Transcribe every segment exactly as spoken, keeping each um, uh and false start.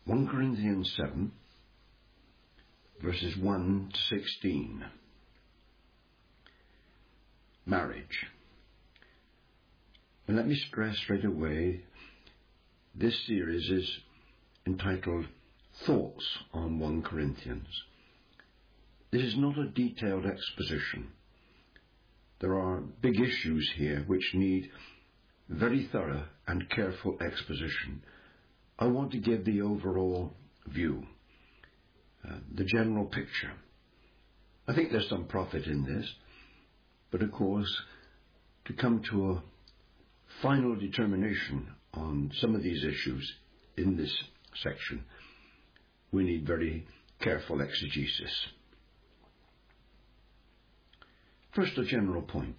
First Corinthians seven, verses one to sixteen. Marriage. And let me stress straight away, this series is entitled Thoughts on First Corinthians. This is not a detailed exposition. There are big issues here which need very thorough and careful exposition. I want to give the overall view, uh, the general picture. I think there's some profit in this, but of course, to come to a final determination on some of these issues in this section, we need very careful exegesis. First, a general point.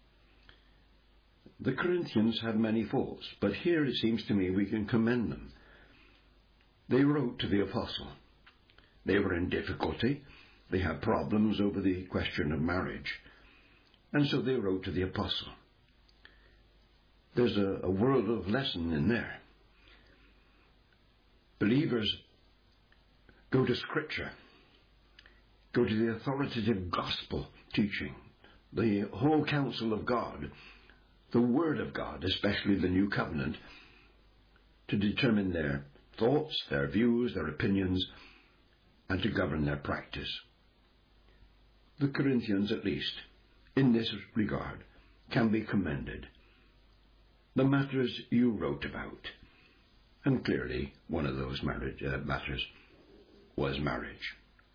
The Corinthians had many faults, but here it seems to me we can commend them. They wrote to the apostle. They were in difficulty. They had problems over the question of marriage. And so they wrote to the apostle. There's a, a world of lesson in there. Believers go to Scripture, go to the authoritative gospel teaching, the whole counsel of God, the Word of God, especially the New Covenant, to determine their thoughts, their views, their opinions, and to govern their practice. The Corinthians, at least, in this regard, can be commended. The matters you wrote about, and clearly one of those marriage, uh, matters was marriage.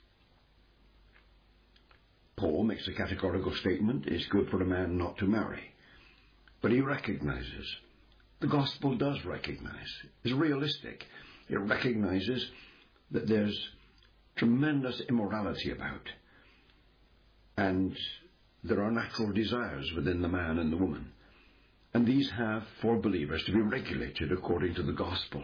Paul makes a categorical statement, it's good for a man not to marry. But he recognizes, the gospel does recognize, is realistic. It recognizes that there's tremendous immorality about, and there are natural desires within the man and the woman. And these have, for believers, to be regulated according to the gospel.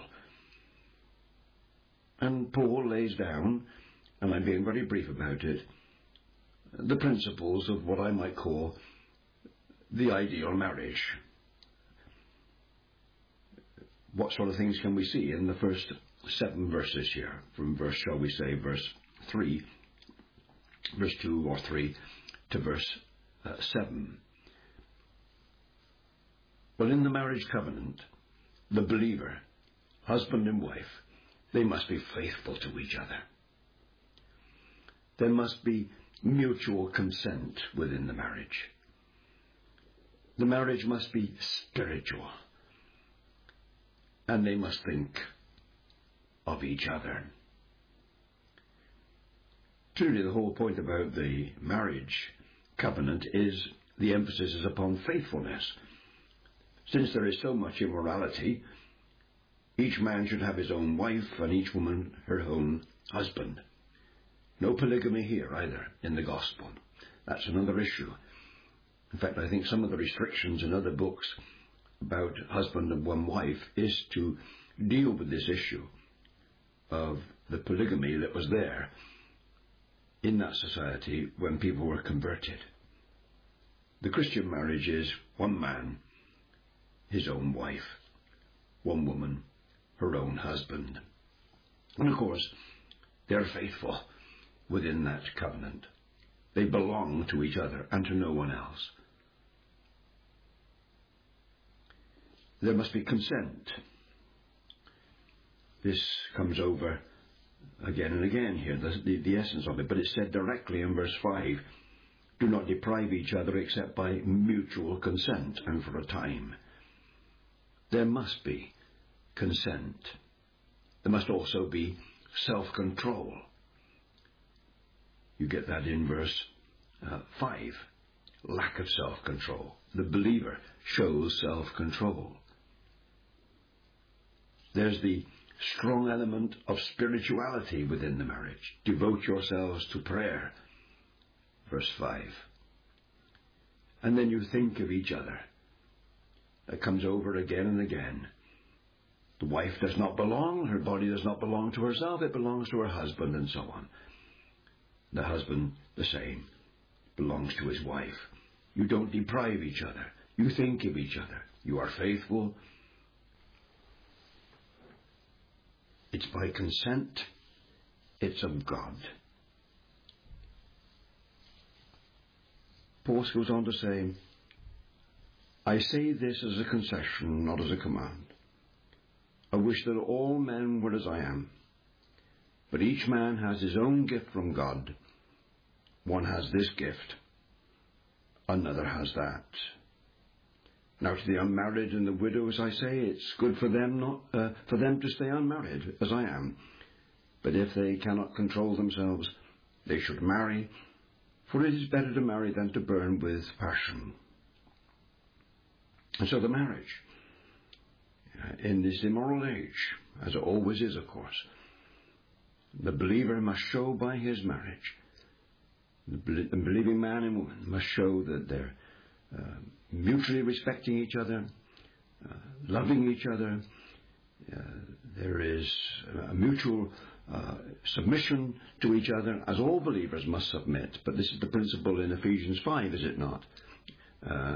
And Paul lays down, and I'm being very brief about it, the principles of what I might call the ideal marriage. What sort of things can we see in the first seven verses here, from verse, shall we say, verse three, verse two or three, to verse uh, seven. Well, in the marriage covenant, the believer, husband and wife, they must be faithful to each other. There must be mutual consent within the marriage. The marriage must be spiritual, and they must think of each other. Truly, the whole point about the marriage covenant is the emphasis is upon faithfulness. Since there is so much immorality, each man should have his own wife and each woman her own husband. No polygamy here either in the gospel. That's another issue. In fact, I think some of the restrictions in other books about husband and one wife is to deal with this issue of the polygamy that was there in that society when people were converted. The Christian marriage is one man, his own wife, one woman, her own husband. And of course, they're faithful within that covenant. They belong to each other and to no one else. There must be consent. This comes over again and again here, the, the, the essence of it, but it's said directly in verse five, do not deprive each other except by mutual consent and for a time. There must be consent. There must also be self-control. You get that in verse uh, five. Lack of self-control. The believer shows self-control. There's the strong element of spirituality within the marriage. Devote yourselves to prayer. Verse five. And then you think of each other. It comes over again and again. The wife does not belong, her body does not belong to herself, it belongs to her husband, and so on. The husband, the same, belongs to his wife. You don't deprive each other. You think of each other. You are faithful. It's by consent. It's of God. Paul goes on to say, I say this as a concession, not as a command. I wish that all men were as I am. But each man has his own gift from God. One has this gift, another has that. Now to the unmarried and the widows I say, it's good for them not uh, for them to stay unmarried, as I am. But if they cannot control themselves, they should marry, for it is better to marry than to burn with passion. And so the marriage, uh, in this immoral age, as it always is, of course, the believer must show by his marriage, the believing man and woman must show that they're uh, mutually respecting each other, uh, loving each other. Uh, there is a mutual uh, submission to each other, as all believers must submit. But this is the principle in Ephesians five, is it not? Uh,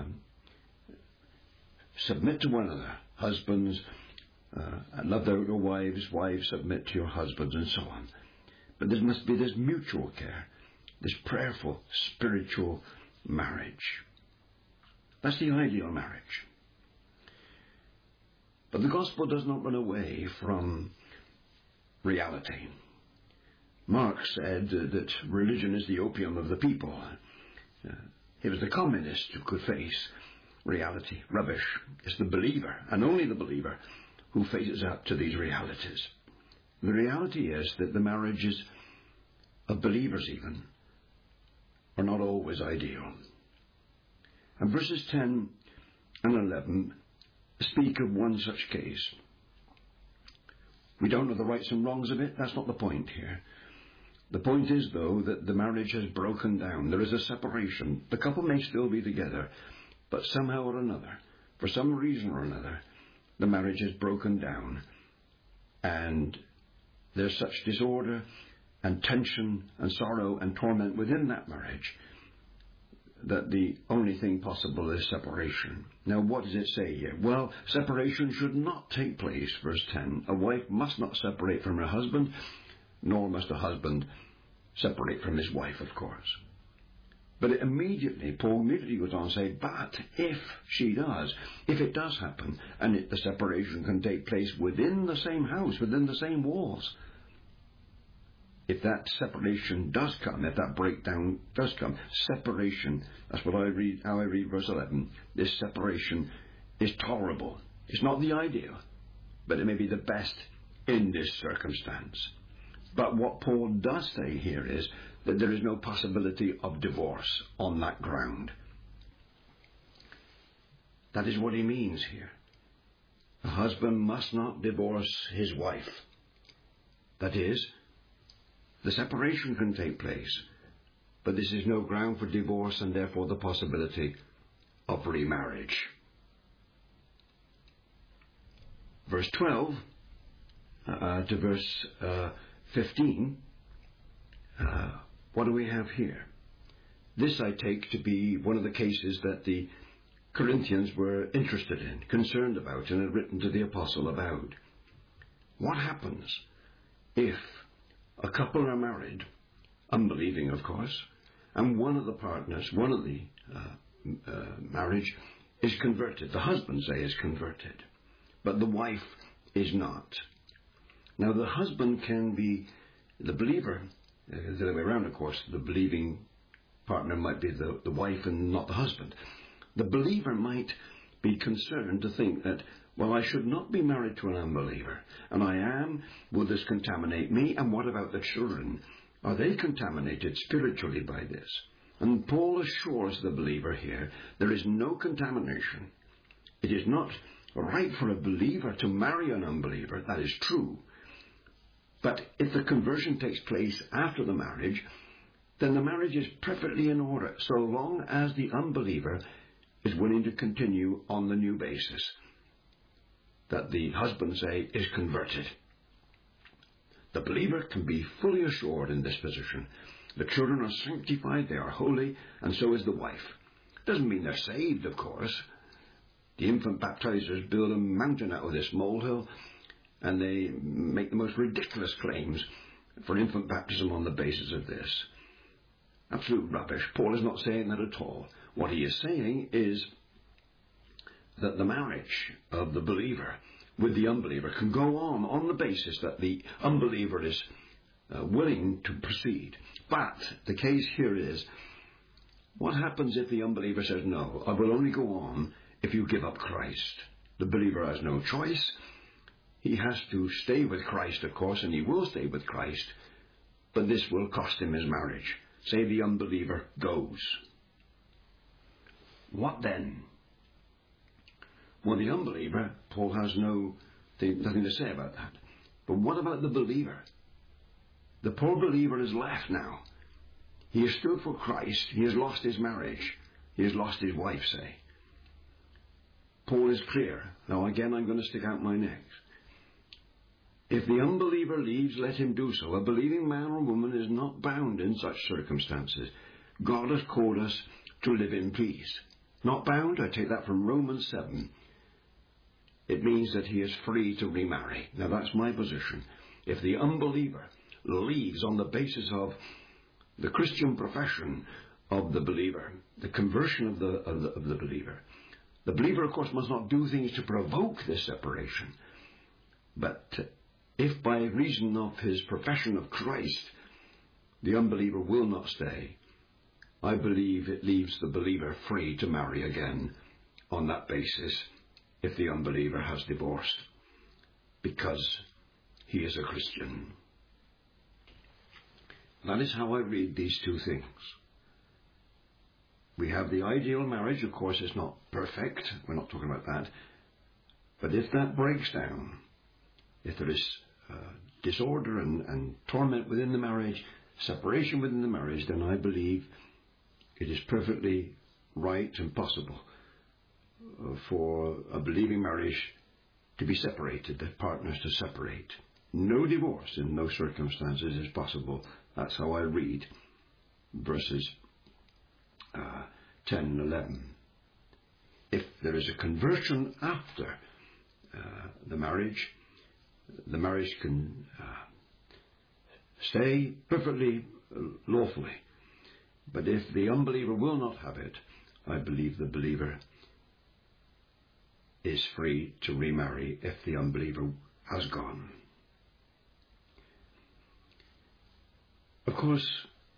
submit to one another. Husbands, uh, love their wives. Wives, submit to your husbands, and so on. But there must be this mutual care, this prayerful, spiritual marriage. That's the ideal marriage. But the gospel does not run away from reality. Marx said that religion is the opium of the people. Uh, it was the communist who could face reality, rubbish. It's the believer, and only the believer, who faces up to these realities. The reality is that the marriages of believers even are not always ideal. And verses ten and eleven speak of one such case. We don't know the rights and wrongs of it. That's not the point here. The point is, though, that the marriage has broken down. There is a separation. The couple may still be together, but somehow or another, for some reason or another, the marriage has broken down. And there's such disorder and tension and sorrow and torment within that marriage that the only thing possible is separation. Now, what does it say here? Well, separation should not take place, verse ten. A wife must not separate from her husband, nor must a husband separate from his wife, of course. But it immediately, Paul immediately goes on to say, but if she does, if it does happen, and it, the separation can take place within the same house, within the same walls, if that separation does come, if that breakdown does come, separation, that's what I read, how I read verse eleven, this separation is tolerable. It's not the ideal, but it may be the best in this circumstance. But what Paul does say here is that there is no possibility of divorce on that ground. That is what he means here. A husband must not divorce his wife. That is, the separation can take place, but this is no ground for divorce and therefore the possibility of remarriage. Verse twelve uh, to verse uh, fifteen, uh, what do we have here? This I take to be one of the cases that the Corinthians were interested in, concerned about, and had written to the apostle about. What happens if a couple are married, unbelieving of course, and one of the partners, one of the uh, uh, marriage is converted. The husband, say, is converted, but the wife is not. Now the husband can be the believer, uh, the other way around of course, the believing partner might be the, the wife and not the husband. The believer might be concerned to think that, well, I should not be married to an unbeliever, and I am. Will this contaminate me? And what about the children? Are they contaminated spiritually by this? And Paul assures the believer here, there is no contamination. It is not right for a believer to marry an unbeliever. That is true. But if the conversion takes place after the marriage, then the marriage is perfectly in order, so long as the unbeliever is willing to continue on the new basis that the husband, say, is converted. The believer can be fully assured in this position. The children are sanctified, they are holy, and so is the wife. Doesn't mean they're saved, of course. The infant baptizers build a mountain out of this molehill, and they make the most ridiculous claims for infant baptism on the basis of this. Absolute rubbish. Paul is not saying that at all. What he is saying is that the marriage of the believer with the unbeliever can go on on the basis that the unbeliever is uh, willing to proceed. But the case here is, what happens if the unbeliever says, no, I will only go on if you give up Christ? The believer has no choice. He has to stay with Christ, of course, and he will stay with Christ, but this will cost him his marriage. Say the unbeliever goes. What then? Well, the unbeliever, Paul has no thing, nothing to say about that. But what about the believer? The poor believer is left now. He has stood for Christ. He has lost his marriage. He has lost his wife, say. Paul is clear. Now, again, I'm going to stick out my neck. If the unbeliever leaves, let him do so. A believing man or woman is not bound in such circumstances. God has called us to live in peace. Not bound, I take that from Romans seven. It means that he is free to remarry. Now, that's my position. If the unbeliever leaves on the basis of the Christian profession of the believer, the conversion of the, of the, of the believer, the believer, of course, must not do things to provoke this separation. But if by reason of his profession of Christ, the unbeliever will not stay, I believe it leaves the believer free to marry again on that basis if the unbeliever has divorced, because he is a Christian. That is how I read these two things. We have the ideal marriage. Of course, it's not perfect. We're not talking about that. But if that breaks down, if there is uh, disorder and, and torment within the marriage, separation within the marriage, then I believe it is perfectly right and possible uh, for a believing marriage to be separated, the partners to separate. No divorce in those circumstances is possible. That's how I read verses uh, ten and eleven. If there is a conversion after uh, the marriage, the marriage can uh, stay perfectly lawfully. But if the unbeliever will not have it, I believe the believer is free to remarry if the unbeliever has gone. Of course,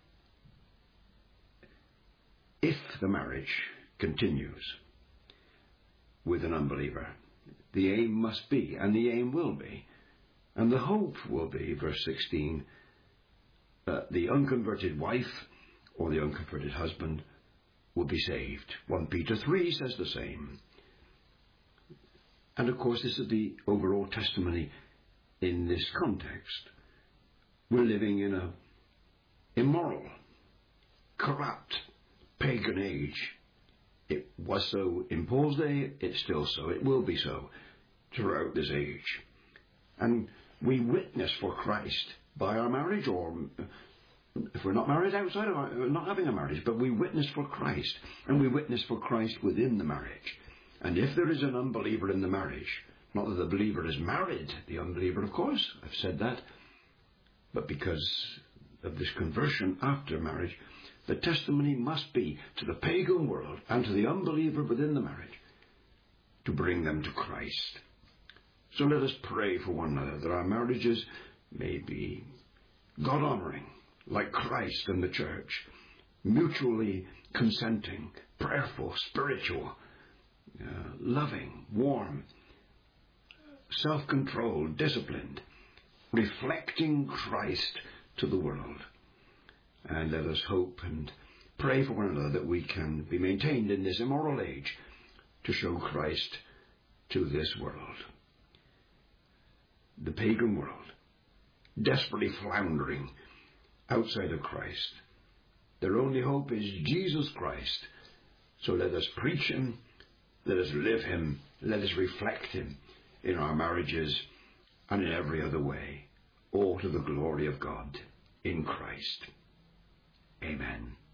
if the marriage continues with an unbeliever, the aim must be, and the aim will be, and the hope will be, verse sixteen, that the unconverted wife or the unconverted husband will be saved. First Peter three says the same. And of course, this is the overall testimony in this context. We're living in a immoral, corrupt, pagan age. It was so in Paul's day, it's still so, it will be so throughout this age. And we witness for Christ by our marriage, or if we're not married outside of our, we're not having a marriage, but we witness for Christ, and we witness for Christ within the marriage. And if there is an unbeliever in the marriage, not that the believer is married, the unbeliever, of course, I've said that, but because of this conversion after marriage, the testimony must be to the pagan world and to the unbeliever within the marriage to bring them to Christ. So let us pray for one another that our marriages may be God-honoring, like Christ and the church, mutually consenting, prayerful, spiritual, uh, loving, warm, self-controlled, disciplined, reflecting Christ to the world. And let us hope and pray for one another that we can be maintained in this immoral age to show Christ to this world. The pagan world, desperately floundering outside of Christ. Their only hope is Jesus Christ. So let us preach him, let us live him, let us reflect him in our marriages and in every other way, all to the glory of God in Christ. Amen.